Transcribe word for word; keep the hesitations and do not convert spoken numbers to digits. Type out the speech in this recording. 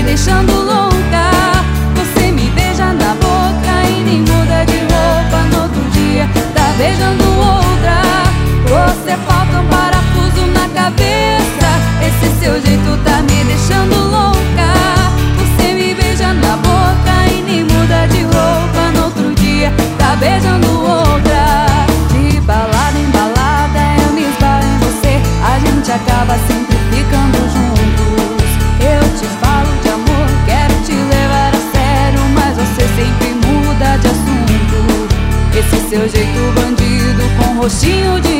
deixando louca. Você me beija na boca e nem muda de roupa. No outro dia tá beijando outra. Você falta um parafuso na cabeça. Esse seu jeito tá me deixando louca. Você me beija na boca e nem muda de roupa. No outro dia tá beijando outra. De balada em balada eu me esbarro em você. A gente acaba sempre ficando juntos. Eu te falo de amor, quero te levar a sério, mas você sempre muda de assunto. Esse seu jeito bandido com rostinho de